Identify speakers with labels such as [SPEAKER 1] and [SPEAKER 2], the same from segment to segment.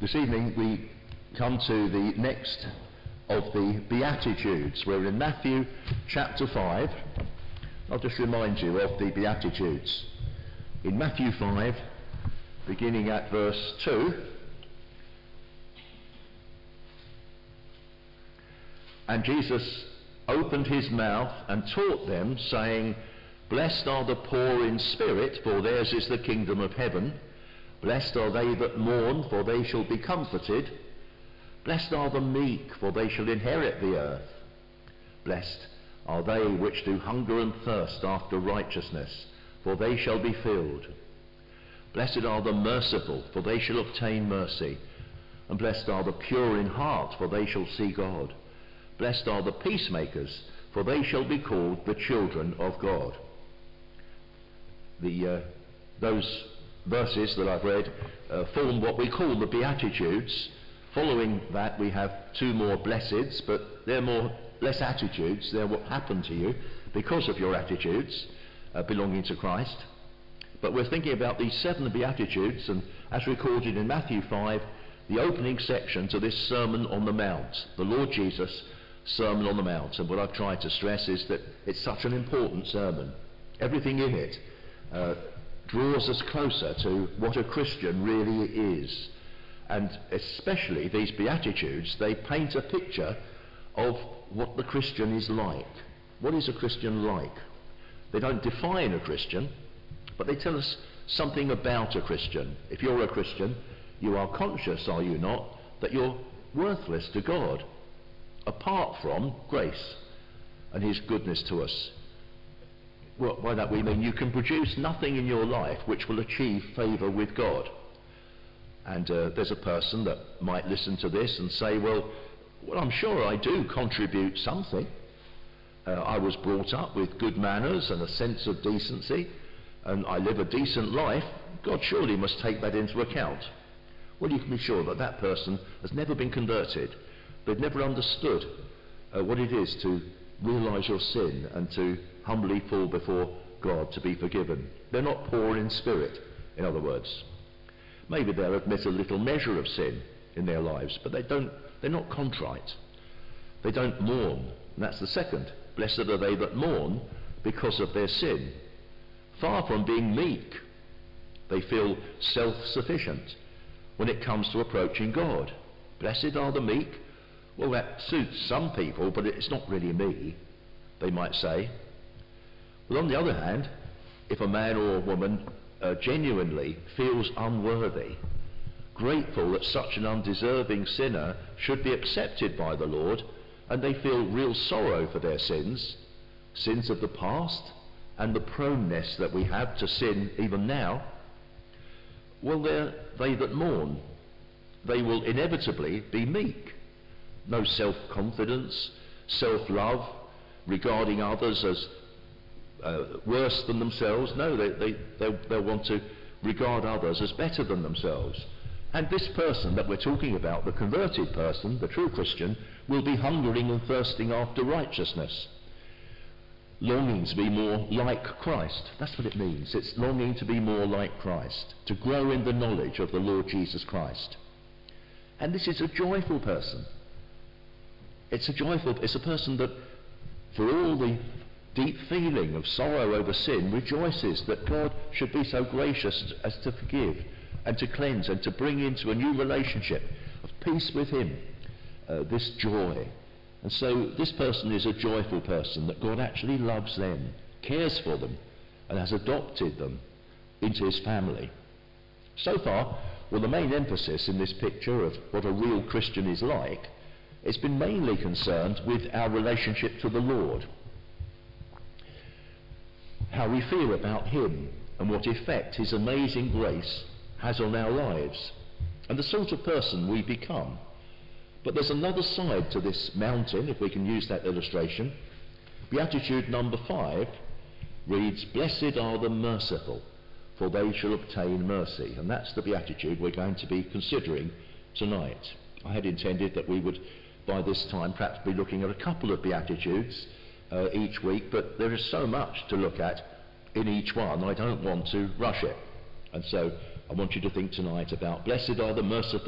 [SPEAKER 1] This evening we come to the next of the Beatitudes. We're in Matthew chapter 5. I'll just remind you of the Beatitudes. In Matthew 5, beginning at verse 2, and Jesus opened his mouth and taught them, saying, Blessed are the poor in spirit, for theirs is the kingdom of heaven. Blessed are they that mourn, for they shall be comforted. Blessed are the meek, for they shall inherit the earth. Blessed are they which do hunger and thirst after righteousness, for they shall be filled. Blessed are the merciful, for they shall obtain mercy. And blessed are the pure in heart, for they shall see God. Blessed are the peacemakers, for they shall be called the children of God. Those verses that I've read form what we call the Beatitudes. Following that we have two more blesseds, but they're more less attitudes. They're what happened to you because of your attitudes belonging to Christ. But we're thinking about these 7 Beatitudes, and as recorded in Matthew 5, the opening section to this Sermon on the Mount, the Lord Jesus' Sermon on the Mount. And what I've tried to stress is that it's such an important sermon. Everything in it draws us closer to what a Christian really is. And especially these Beatitudes, they paint a picture of what the Christian is like. What is a Christian like? They don't define a Christian, but they tell us something about a Christian. If you're a Christian, you are conscious, are you not, that you're worthless to God, apart from grace and his goodness to us. Well, by that we mean you can produce nothing in your life which will achieve favour with God. And there's a person that might listen to this and say, well, I'm sure I do contribute something. I was brought up with good manners and a sense of decency, and I live a decent life. God surely must take that into account. Well, you can be sure that that person has never been converted. They've never understood what it is to realise your sin and to humbly fall before God to be forgiven. They're not poor in spirit, in other words. Maybe they'll admit a little measure of sin in their lives, but they're not contrite. They don't mourn. And that's the second. Blessed are they that mourn because of their sin. Far from being meek, they feel self-sufficient when it comes to approaching God. Blessed are the meek. Well, that suits some people, but it's not really me, they might say. But on the other hand, if a man or a woman genuinely feels unworthy, grateful that such an undeserving sinner should be accepted by the Lord, and they feel real sorrow for their sins of the past, and the proneness that we have to sin even now, well, they're they that mourn. They will inevitably be meek. No self-confidence, self-love, regarding others as worse than themselves. No, they'll want to regard others as better than themselves. And this person that we're talking about, the converted person, the true Christian, will be hungering and thirsting after righteousness, longing to be more like Christ. That's what it means. It's longing to be more like Christ, to grow in the knowledge of the Lord Jesus Christ. And this is a joyful person. It's a person that, for all the deep feeling of sorrow over sin, rejoices that God should be so gracious as to forgive and to cleanse and to bring into a new relationship of peace with him, this joy. And so this person is a joyful person, that God actually loves them, cares for them, and has adopted them into his family. So far, well, the main emphasis in this picture of what a real Christian is like, it's been mainly concerned with our relationship to the Lord, how we feel about him and what effect his amazing grace has on our lives and the sort of person we become. But there's another side to this mountain, if we can use that illustration. Beatitude number 5 reads, Blessed are the merciful, for they shall obtain mercy. And that's the Beatitude we're going to be considering tonight. I had intended that we would, by this time, perhaps be looking at a couple of Beatitudes each week, but there is so much to look at in each one, I don't want to rush it. And so I want you to think tonight about blessed are the merciful,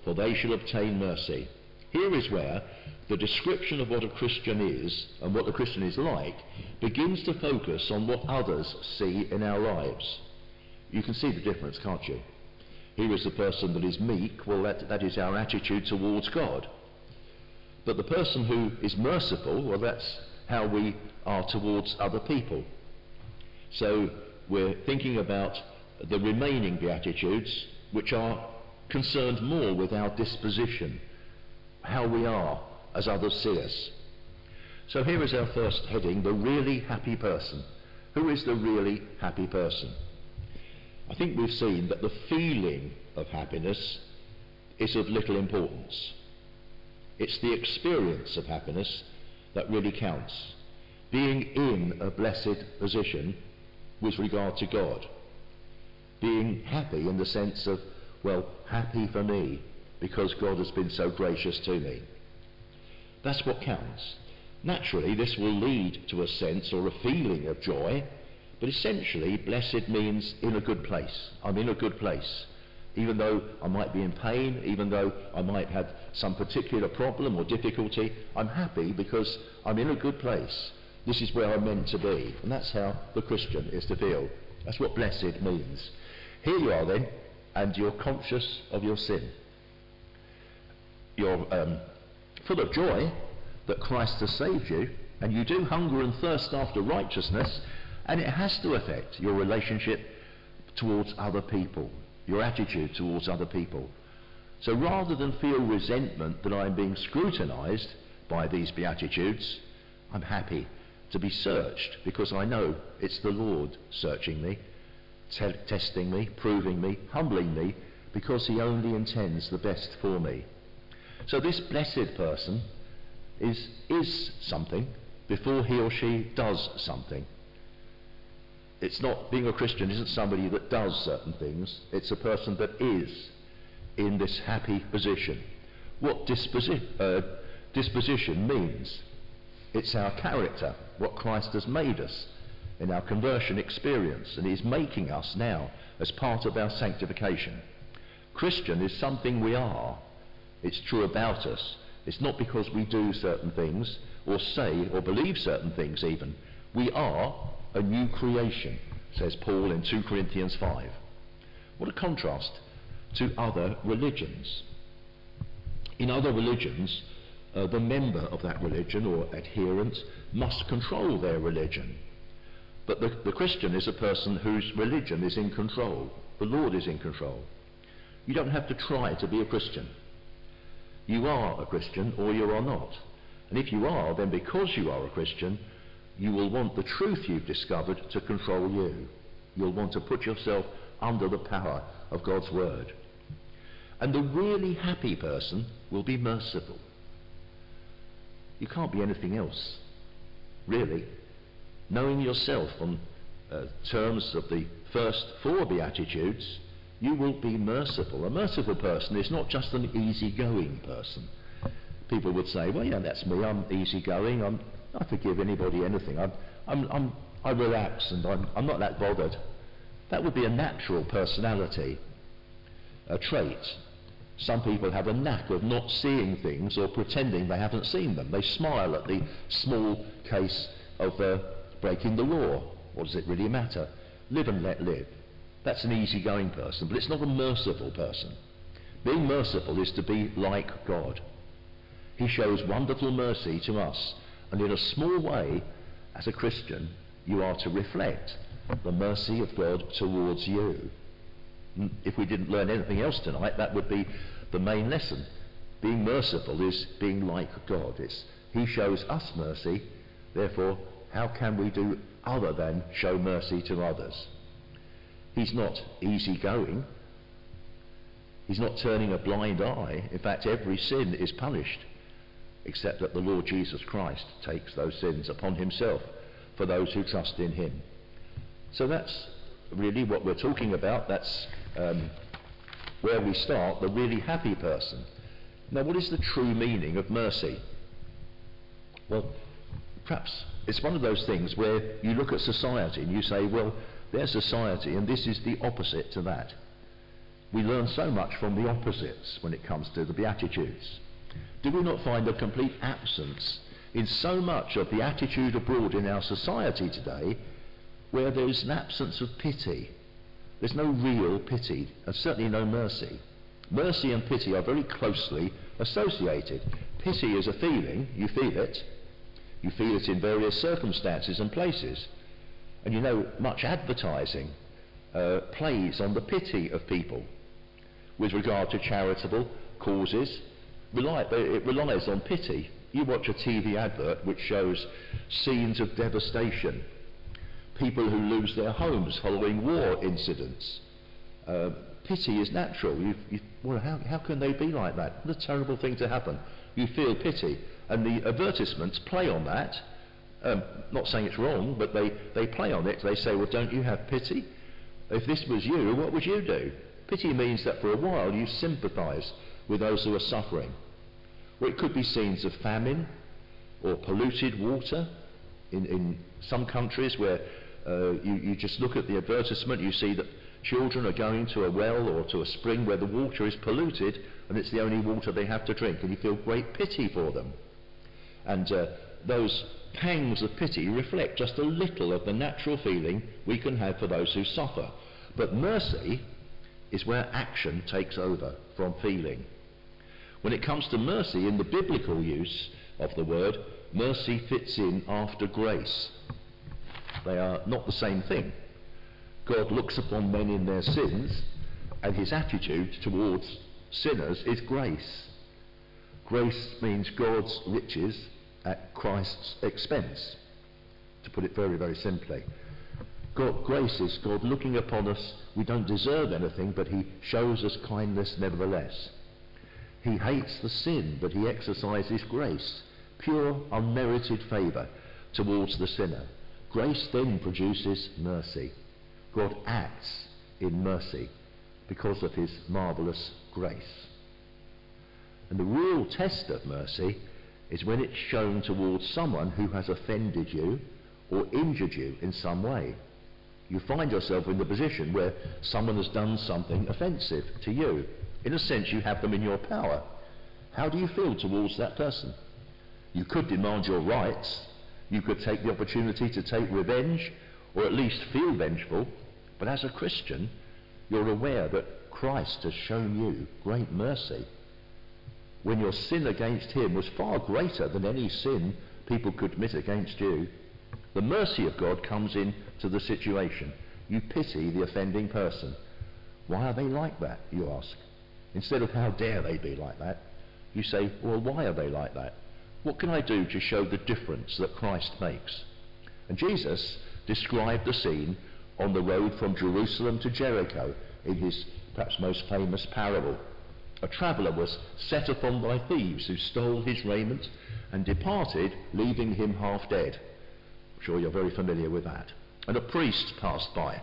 [SPEAKER 1] for they shall obtain mercy. Here is where the description of what a Christian is and what a Christian is like begins to focus on what others see in our lives. You can see the difference, can't you? Here is the person that is meek. Well, that is our attitude towards God. But the person who is merciful, well, that's how we are towards other people. So we're thinking about the remaining Beatitudes, which are concerned more with our disposition, how we are as others see us. So here is our first heading, the really happy person. Who is the really happy person? I think we've seen that the feeling of happiness is of little importance. It's the experience of happiness that really counts. Being in a blessed position with regard to God. Being happy in the sense of, well, happy for me because God has been so gracious to me. That's what counts. Naturally, this will lead to a sense or a feeling of joy, but essentially, blessed means in a good place. I'm in a good place. Even though I might be in pain, even though I might have some particular problem or difficulty, I'm happy because I'm in a good place. This is where I'm meant to be. And that's how the Christian is to feel. That's what blessed means. Here you are then, and you're conscious of your sin. You're full of joy that Christ has saved you, and you do hunger and thirst after righteousness, and it has to affect your relationship towards other people, your attitude towards other people. So rather than feel resentment that I'm being scrutinized by these Beatitudes, I'm happy to be searched because I know it's the Lord searching me, testing me, proving me, humbling me, because he only intends the best for me. So this blessed person is something before he or she does something. It's not, being a Christian isn't somebody that does certain things, it's a person that is in this happy position. What disposition means? It's our character, what Christ has made us in our conversion experience, and he's making us now as part of our sanctification. Christian is something we are. It's true about us. It's not because we do certain things or say or believe certain things even. We are a new creation, says Paul in 2 Corinthians 5. What a contrast to other religions. In other religions, the member of that religion or adherent must control their religion. But the Christian is a person whose religion is in control. The Lord is in control. You don't have to try to be a Christian. You are a Christian or you are not. And if you are, then because you are a Christian, you will want the truth you've discovered to control you. You'll want to put yourself under the power of God's word. And the really happy person will be merciful. You can't be anything else, really. Knowing yourself on terms of the first 4 Beatitudes, you will be merciful. A merciful person is not just an easygoing person. People would say, well, yeah, that's me. I'm easygoing. I forgive anybody anything. I relax and I'm not that bothered. That would be a natural personality, a trait. Some people have a knack of not seeing things or pretending they haven't seen them. They smile at the small case of breaking the law. What does it really matter? Live and let live. That's an easygoing person, but it's not a merciful person. Being merciful is to be like God. He shows wonderful mercy to us, and in a small way, as a Christian, you are to reflect the mercy of God towards you. If we didn't learn anything else tonight, that would be the main lesson. Being merciful is being like God. He shows us mercy, therefore, how can we do other than show mercy to others? He's not easygoing. He's not turning a blind eye. In fact, every sin is punished, except that the Lord Jesus Christ takes those sins upon himself for those who trust in him. So that's really what we're talking about. That's where we start, the really happy person. Now, what is the true meaning of mercy? Well, perhaps it's one of those things where you look at society and you say, well, there's society and this is the opposite to that. we learn so much from the opposites when it comes to the Beatitudes. Do we not find a complete absence in so much of the attitude abroad in our society today, where there's an absence of pity? There's no real pity, and certainly no mercy. Mercy and pity are very closely associated. Pity is a feeling, you feel it. You feel it in various circumstances and places. And you know, much advertising plays on the pity of people with regard to charitable causes. It relies on pity. You watch a TV advert which shows scenes of devastation, people who lose their homes following war incidents. Pity is natural. Well, how can they be like that? What a terrible thing to happen. You feel pity. And the advertisements play on that. Not saying it's wrong, but they play on it. They say, well, don't you have pity? If this was you, what would you do? Pity means that for a while you sympathise with those who are suffering. Or it could be scenes of famine or polluted water in some countries where you just look at the advertisement, you see that children are going to a well or to a spring where the water is polluted and it's the only water they have to drink, and you feel great pity for them. And those pangs of pity reflect just a little of the natural feeling we can have for those who suffer. But mercy is where action takes over from feeling. When it comes to mercy, in the biblical use of the word, mercy fits in after grace. They are not the same thing. God looks upon men in their sins, and his attitude towards sinners is grace. Grace means God's riches at Christ's expense, to put it very, very simply. Grace is God looking upon us. We don't deserve anything, but he shows us kindness nevertheless. He hates the sin, but he exercises grace, pure, unmerited favour towards the sinner. Grace then produces mercy. God acts in mercy because of his marvellous grace. And the real test of mercy is when it's shown towards someone who has offended you or injured you in some way. You find yourself in the position where someone has done something offensive to you. In a sense, you have them in your power. How do you feel towards that person? You could demand your rights. You could take the opportunity to take revenge, or at least feel vengeful. But as a Christian, you're aware that Christ has shown you great mercy. When your sin against him was far greater than any sin people could commit against you, the mercy of God comes into the situation. You pity the offending person. Why are they like that, you ask? Instead of how dare they be like that, you say, well, why are they like that? What can I do to show the difference that Christ makes? And Jesus described the scene on the road from Jerusalem to Jericho in his perhaps most famous parable. A traveller was set upon by thieves who stole his raiment and departed, leaving him half dead. I'm sure you're very familiar with that. And a priest passed by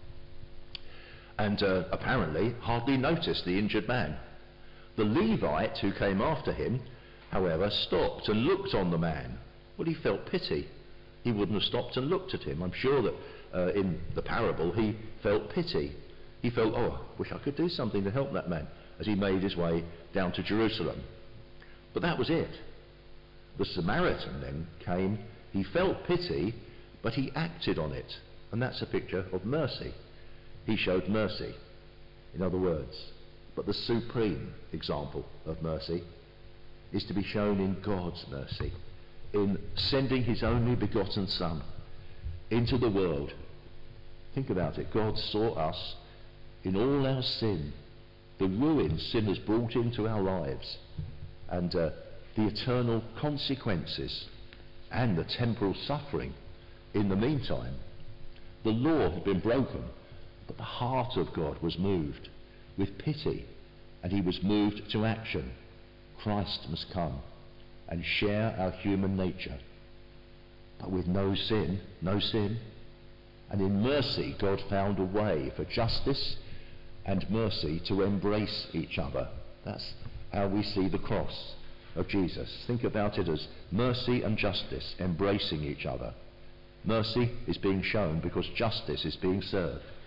[SPEAKER 1] and apparently hardly noticed the injured man. The Levite who came after him, however, stopped and looked on the man. Well, he felt pity. He wouldn't have stopped and looked at him. I'm sure that in the parable he felt pity. He felt, oh, I wish I could do something to help that man, as he made his way down to Jerusalem. But that was it. The Samaritan then came. He felt pity, but he acted on it. And that's a picture of mercy. He showed mercy, in other words. But the supreme example of mercy is to be shown in God's mercy, in sending his only begotten Son into the world. Think about it. God saw us in all our sin, the ruin sin has brought into our lives, and the eternal consequences and the temporal suffering in the meantime. The law had been broken, but the heart of God was moved with pity, and he was moved to action. Christ must come and share our human nature, but with no sin. And in mercy, God found a way for justice and mercy to embrace each other. That's how we see the cross of Jesus. Think about it as mercy and justice embracing each other. Mercy is being shown because justice is being served.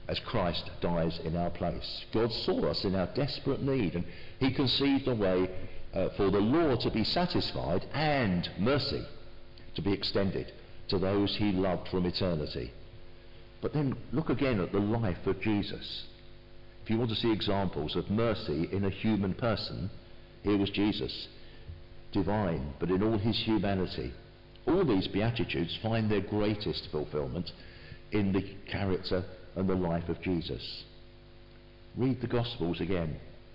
[SPEAKER 1] as Christ dies in our place. God saw us in our desperate need, and he conceived a way for the law to be satisfied and mercy to be extended to those he loved from eternity. But then look again at the life of Jesus. If you want to see examples of mercy in a human person, here was Jesus, divine, but in all his humanity. All these Beatitudes find their greatest fulfillment in the character and the life of Jesus. Read the Gospels again.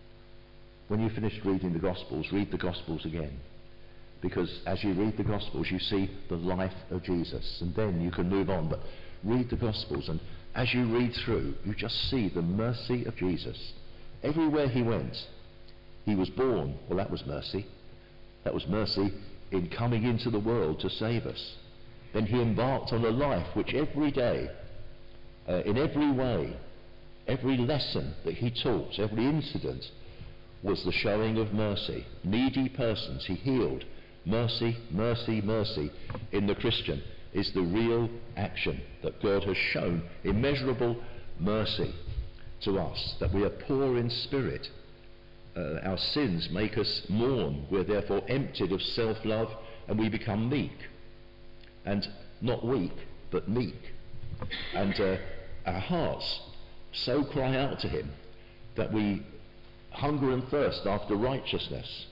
[SPEAKER 1] When you've finished reading the Gospels, read the Gospels again. Because as you read the Gospels, you see the life of Jesus, and then you can move on. But read the Gospels, and as you read through, you just see the mercy of Jesus. Everywhere he went, he was born. Well, that was mercy. That was mercy in coming into the world to save us. Then he embarked on a life which every day, in every way, every lesson that he taught, every incident, was the showing of mercy. Needy persons he healed. Mercy, mercy, mercy in the Christian is the real action that God has shown immeasurable mercy to us, that we are poor in spirit. Our sins make us mourn. We're therefore emptied of self-love, and we become meek. And not weak, but meek. And our hearts so cry out to him that we hunger and thirst after righteousness.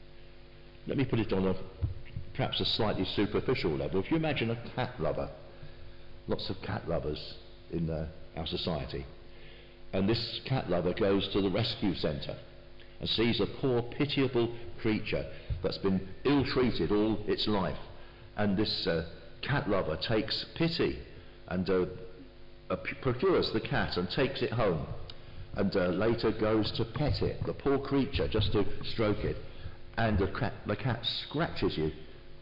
[SPEAKER 1] Let me put it on perhaps a slightly superficial level. If you imagine a cat lover, lots of cat lovers in our society, and this cat lover goes to the rescue centre and sees a poor pitiable creature that's been ill-treated all its life, and this cat lover takes pity and procures the cat and takes it home, and later goes to pet it, the poor creature, just to stroke it, and the cat scratches you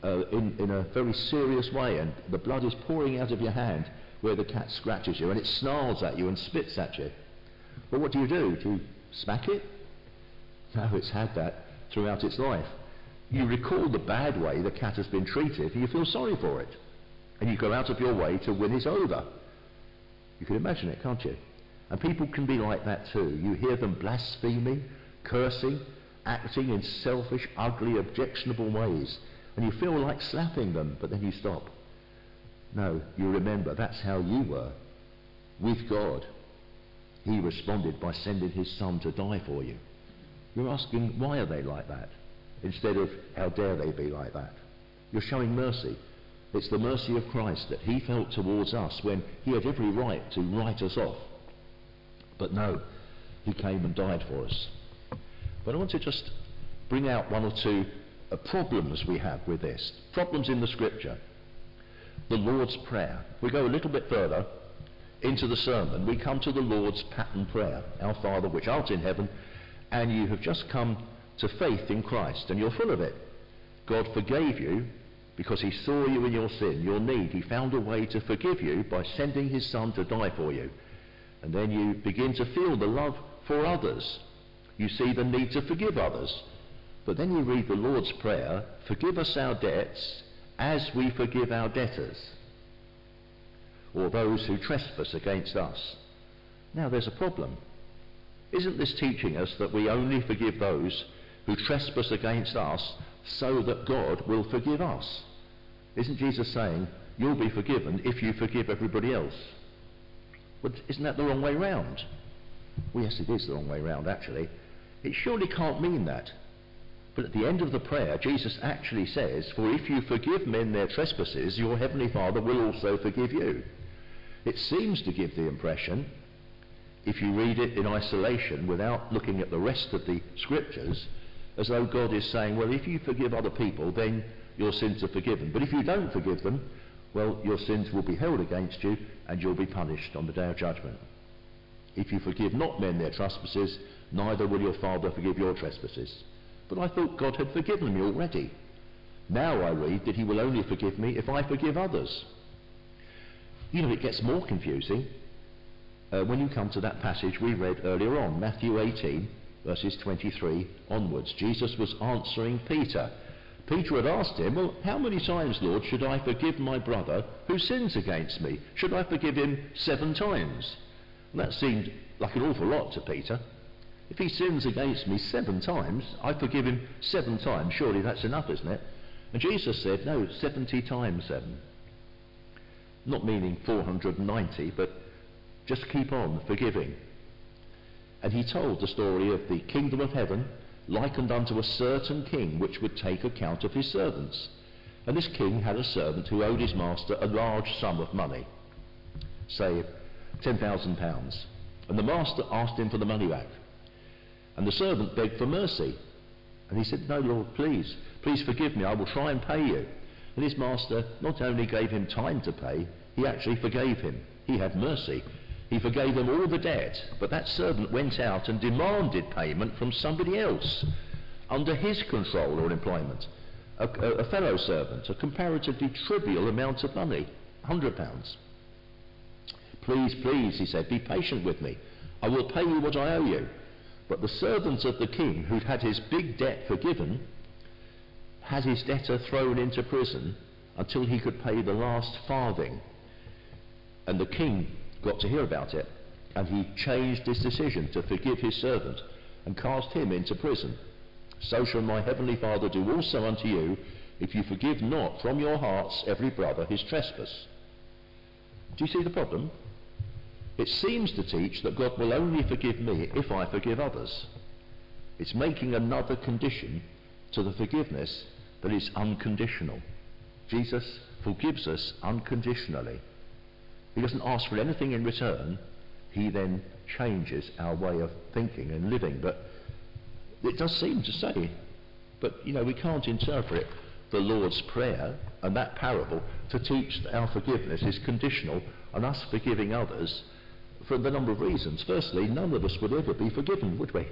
[SPEAKER 1] in a very serious way, and the blood is pouring out of your hand where the cat scratches you, and it snarls at you and spits at you. Well, what do? Do you smack it? No, it's had that throughout its life. You recall the bad way the cat has been treated, and you feel sorry for it, and you go out of your way to win it over. You can imagine it, can't you? And people can be like that too. You hear them blaspheming, cursing, acting in selfish, ugly, objectionable ways, and you feel like slapping them, but then you stop. No, you remember that's how you were with God. He responded by sending his Son to die for you. You're asking, why are they like that? Instead of, how dare they be like that? You're showing mercy. It's the mercy of Christ that he felt towards us when he had every right to write us off. But no, he came and died for us. But I want to just bring out one or two problems we have with this. Problems in the Scripture. The Lord's Prayer. We go a little bit further into the sermon. We come to the Lord's pattern prayer. Our Father which art in heaven, and you have just come to faith in Christ, and you're full of it. God forgave you because he saw you in your sin, your need. He found a way to forgive you by sending his Son to die for you. And then you begin to feel the love for others. You see the need to forgive others. But then you read the Lord's Prayer, forgive us our debts as we forgive our debtors, or those who trespass against us. Now there's a problem. Isn't this teaching us that we only forgive those who trespass against us so that God will forgive us? Isn't Jesus saying, you'll be forgiven if you forgive everybody else? But isn't that the wrong way round? Well, yes, it is the wrong way round, actually. It surely can't mean that. But at the end of the prayer, Jesus actually says, for if you forgive men their trespasses, your heavenly Father will also forgive you. It seems to give the impression, if you read it in isolation without looking at the rest of the Scriptures, as though God is saying, well, if you forgive other people, then your sins are forgiven. But if you don't forgive them, well, your sins will be held against you, and you'll be punished on the day of judgment. If you forgive not men their trespasses, neither will your Father forgive your trespasses. But I thought God had forgiven me already. Now I read that he will only forgive me if I forgive others. You know, it gets more confusing when you come to that passage we read earlier on, Matthew 18, verses 23 onwards. Jesus was answering Peter. Peter had asked him, well, how many times, Lord, should I forgive my brother who sins against me? Should I forgive him 7 times? And that seemed like an awful lot to Peter. If he sins against me 7 times, I forgive him 7 times. Surely that's enough, isn't it? And Jesus said, no, 70 times 7. Not meaning 490, but just keep on forgiving. And he told the story of the kingdom of heaven likened unto a certain king which would take account of his servants. And this king had a servant who owed his master a large sum of money, say £10,000. And the master asked him for the money back. And the servant begged for mercy. And he said, no, Lord, please forgive me, I will try and pay you. And his master not only gave him time to pay, he actually forgave him. He had mercy. He forgave him all the debt. But that servant went out and demanded payment from somebody else under his control or employment. A fellow servant, a comparatively trivial amount of money, £100. Please, he said, be patient with me. I will pay you what I owe you. But the servant of the king, who'd had his big debt forgiven, had his debtor thrown into prison until he could pay the last farthing. And the king got to hear about it, and he changed his decision to forgive his servant and cast him into prison. So shall my heavenly Father do also unto you, if you forgive not from your hearts every brother his trespass. Do you see the problem? It seems to teach that God will only forgive me if I forgive others. It's making another condition to the forgiveness that is unconditional. Jesus forgives us unconditionally. He doesn't ask for anything in return. He then changes our way of thinking and living. But it does seem to say, but we can't interpret the Lord's Prayer and that parable to teach that our forgiveness is conditional on us forgiving others for the number of reasons. Firstly, none of us would ever be forgiven, would we?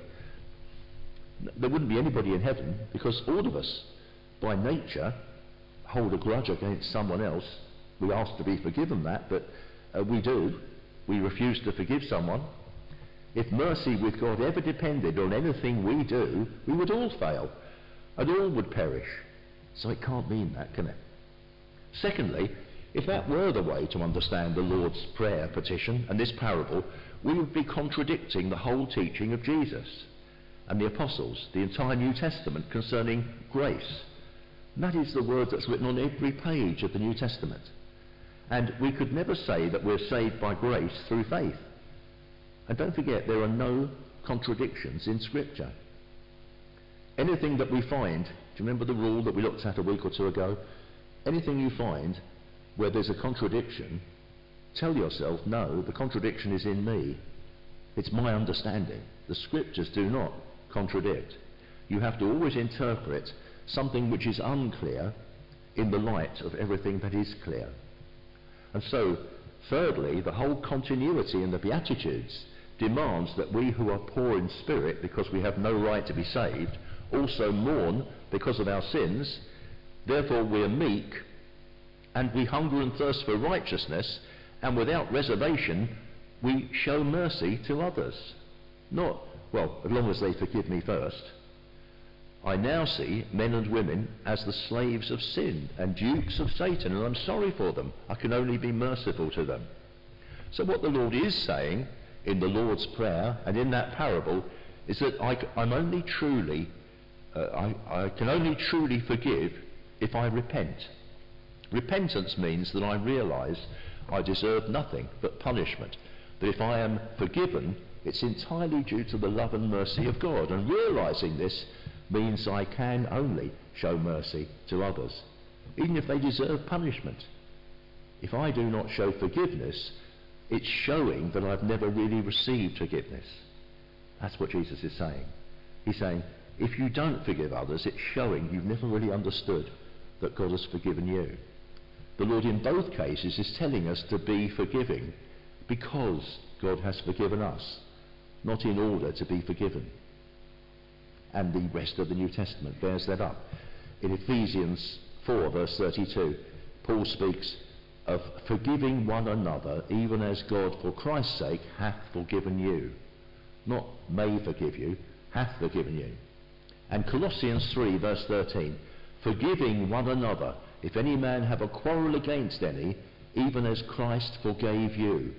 [SPEAKER 1] There wouldn't be anybody in heaven, because all of us, by nature, hold a grudge against someone else. We ask to be forgiven that, but we do. We refuse to forgive someone. If mercy with God ever depended on anything we do, we would all fail, and all would perish. So it can't mean that, can it? Secondly, if that were the way to understand the Lord's Prayer petition and this parable, we would be contradicting the whole teaching of Jesus and the apostles, the entire New Testament concerning grace. And that is the word that's written on every page of the New Testament. And we could never say that we're saved by grace through faith. And don't forget, there are no contradictions in Scripture. Anything that we find, do you remember the rule that we looked at a week or two ago? Anything you find where there's a contradiction, tell yourself, no, the contradiction is in me. It's my understanding. The Scriptures do not contradict. You have to always interpret something which is unclear in the light of everything that is clear. And so, thirdly, the whole continuity in the Beatitudes demands that we who are poor in spirit, because we have no right to be saved, also mourn because of our sins. Therefore we are meek, and we hunger and thirst for righteousness, and without reservation we show mercy to others. Not, well, as long as they forgive me first. I now see men and women as the slaves of sin and dupes of Satan, and I'm sorry for them. I can only be merciful to them. So what the Lord is saying in the Lord's Prayer and in that parable is that I can only truly forgive if I repent. Repentance means that I realise I deserve nothing but punishment. That if I am forgiven, it's entirely due to the love and mercy of God. And realising this means I can only show mercy to others, even if they deserve punishment. If I do not show forgiveness, it's showing that I've never really received forgiveness. That's what Jesus is saying. He's saying, if you don't forgive others, it's showing you've never really understood that God has forgiven you. The Lord in both cases is telling us to be forgiving because God has forgiven us, not in order to be forgiven. And the rest of the New Testament bears that up. In Ephesians 4 verse 32, Paul speaks of forgiving one another, even as God for Christ's sake hath forgiven you. Not may forgive you, hath forgiven you. And Colossians 3 verse 13, forgiving one another, if any man have a quarrel against any, even as Christ forgave you.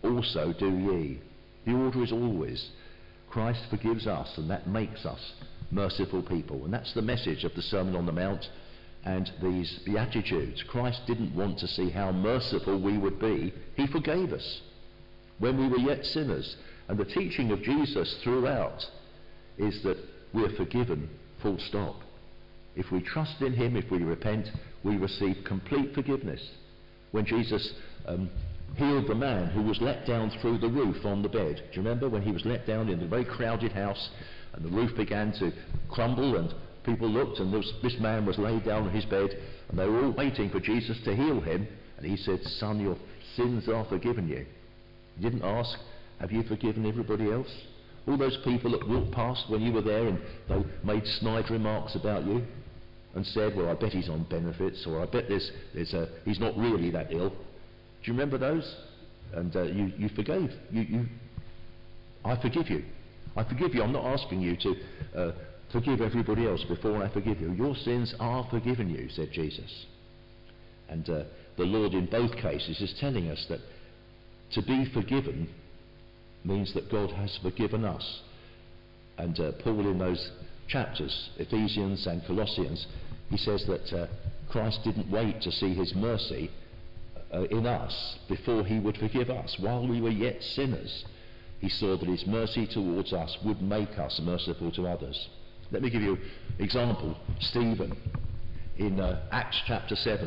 [SPEAKER 1] also do ye. The order is always Christ forgives us, and that makes us merciful people. And that's the message of the Sermon on the Mount and these Beatitudes. Christ didn't want to see how merciful we would be. He forgave us when we were yet sinners. And the teaching of Jesus throughout is that we're forgiven, full stop. If we trust in him, if we repent, we receive complete forgiveness. When Jesus healed the man who was let down through the roof on the bed. Do you remember when he was let down in the very crowded house and the roof began to crumble and people looked and this man was laid down on his bed and they were all waiting for Jesus to heal him, and he said, "Son, your sins are forgiven you." He didn't ask, "Have you forgiven everybody else?" All those people that walked past when you were there and they made snide remarks about you and said, "Well, I bet he's on benefits," or "I bet he's not really that ill." Do you remember those? And you forgave. I forgive you. I forgive you. I'm not asking you to forgive everybody else before I forgive you. Your sins are forgiven you, said Jesus. And the Lord in both cases is telling us that to be forgiven means that God has forgiven us. And Paul in those chapters, Ephesians and Colossians, he says that Christ didn't wait to see his mercy in us before he would forgive us. While we were yet sinners, he saw that his mercy towards us would make us merciful to others. Let me give you an example. Stephen, in Acts chapter 7,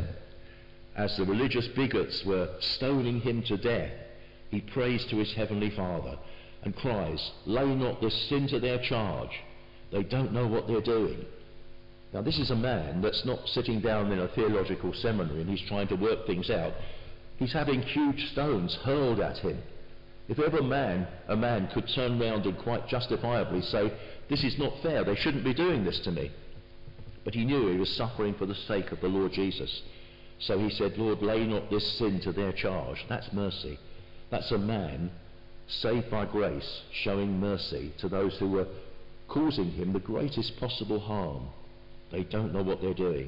[SPEAKER 1] as the religious bigots were stoning him to death, he prays to his heavenly Father and cries, "Lay not this sin to their charge. They don't know what they're doing." Now this is a man that's not sitting down in a theological seminary and he's trying to work things out. He's having huge stones hurled at him. If ever a man could turn round and quite justifiably say, "This is not fair, they shouldn't be doing this to me." But he knew he was suffering for the sake of the Lord Jesus. So he said, "Lord, lay not this sin to their charge." That's mercy. That's a man saved by grace, showing mercy to those who were causing him the greatest possible harm. They don't know what they're doing.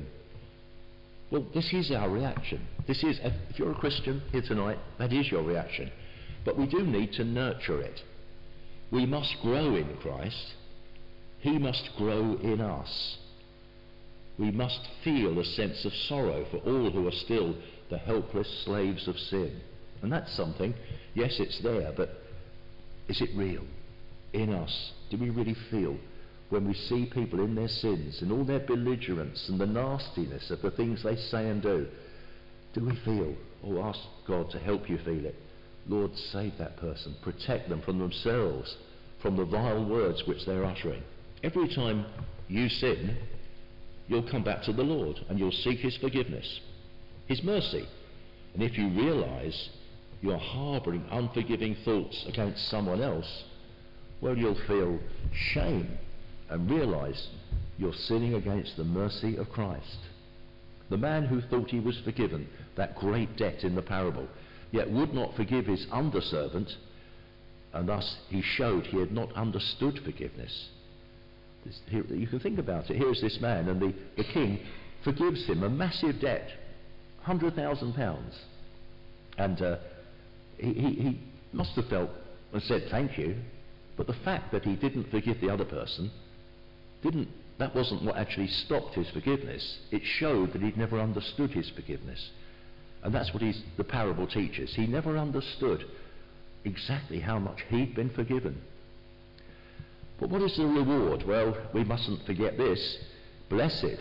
[SPEAKER 1] Well, this is our reaction. This is, if you're a Christian here tonight, that is your reaction. But we do need to nurture it. We must grow in Christ. He must grow in us. We must feel a sense of sorrow for all who are still the helpless slaves of sin. And that's something, yes, it's there, but is it real in us? Do we really feel when we see people in their sins and all their belligerence and the nastiness of the things they say and do we feel, or ask God to help you feel it? Lord, save that person, protect them from themselves, from the vile words which they're uttering. Every time you sin, you'll come back to the Lord and you'll seek his forgiveness, his mercy. And if you realise you're harbouring unforgiving thoughts against someone else, well, you'll feel shame and realise you're sinning against the mercy of Christ. The man who thought he was forgiven that great debt in the parable, yet would not forgive his underservant, and thus he showed he had not understood forgiveness. You can think about it. Here's this man, and the king forgives him a massive debt, £100,000. And he must have felt and said thank you, but the fact that he didn't forgive the other person, that wasn't what actually stopped his forgiveness. It showed that he'd never understood his forgiveness. And that's what the parable teaches. He never understood exactly how much he'd been forgiven. But what is the reward? Well, we mustn't forget this. Blessed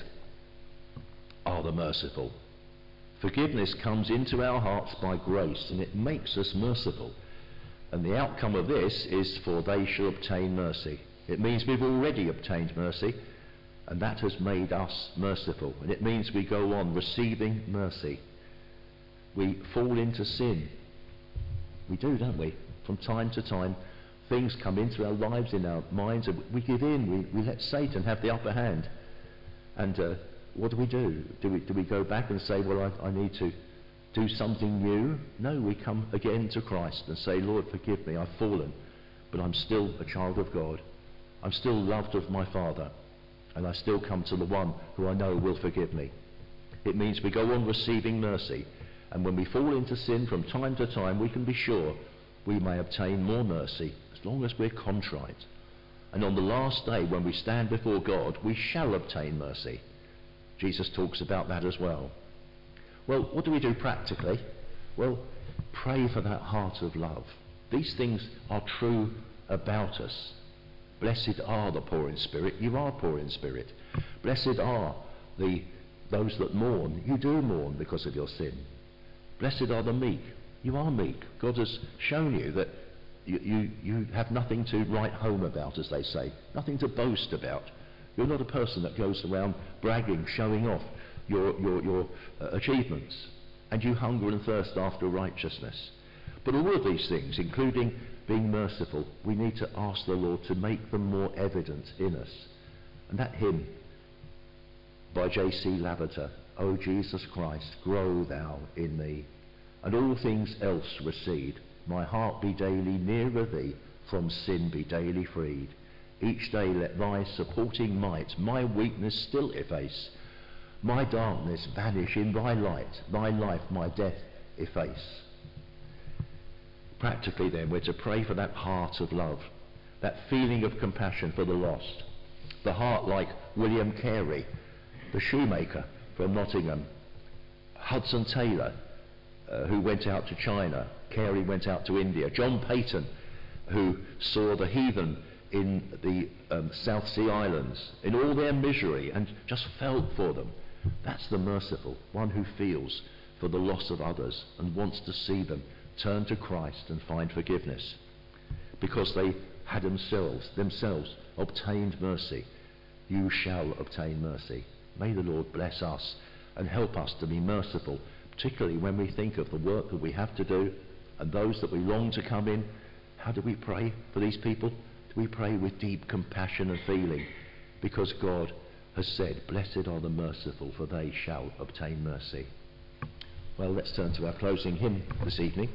[SPEAKER 1] are the merciful. Forgiveness comes into our hearts by grace, and it makes us merciful. And the outcome of this is, for they shall obtain mercy. It means we've already obtained mercy, and that has made us merciful. And it means we go on receiving mercy. We fall into sin. We do, don't we? From time to time, things come into our lives, in our minds, and we give in. We let Satan have the upper hand. And what do? Do we go back and say, well, I need to do something new? No, we come again to Christ and say, Lord, forgive me, I've fallen, but I'm still a child of God. I'm still loved of my Father, and I still come to the one who I know will forgive me. It means we go on receiving mercy, and when we fall into sin from time to time, we can be sure we may obtain more mercy, as long as we're contrite. And on the last day, when we stand before God, we shall obtain mercy. Jesus talks about that as well. Well, what do we do practically? Well, pray for that heart of love. These things are true about us. Blessed are the poor in spirit. You are poor in spirit. Blessed are those that mourn. You do mourn because of your sin. Blessed are the meek. You are meek. God has shown you that you have nothing to write home about, as they say. Nothing to boast about. You're not a person that goes around bragging, showing off your achievements. And you hunger and thirst after righteousness. But all of these things, including being merciful, we need to ask the Lord to make them more evident in us. And that hymn by J.C. Lavater, O Jesus Christ, grow thou in me, and all things else recede. My heart be daily nearer thee, from sin be daily freed. Each day let thy supporting might my weakness still efface. My darkness vanish in thy light, thy life my death efface. Practically then, we're to pray for that heart of love, that feeling of compassion for the lost. The heart like William Carey, the shoemaker from Nottingham, Hudson Taylor, who went out to China, Carey went out to India, John Peyton, who saw the heathen in the South Sea Islands, in all their misery, and just felt for them. That's the merciful, one who feels for the loss of others and wants to see them turn to Christ and find forgiveness, because they had themselves obtained mercy. You shall obtain mercy. May the Lord bless us and help us to be merciful, particularly when we think of the work that we have to do and those that we long to come in. How do we pray for these people? Do we pray with deep compassion and feeling? Because God has said, blessed are the merciful, for they shall obtain mercy. Well, let's turn to our closing hymn this evening.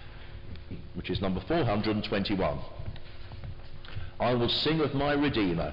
[SPEAKER 1] Which is number 421. I will sing of my Redeemer.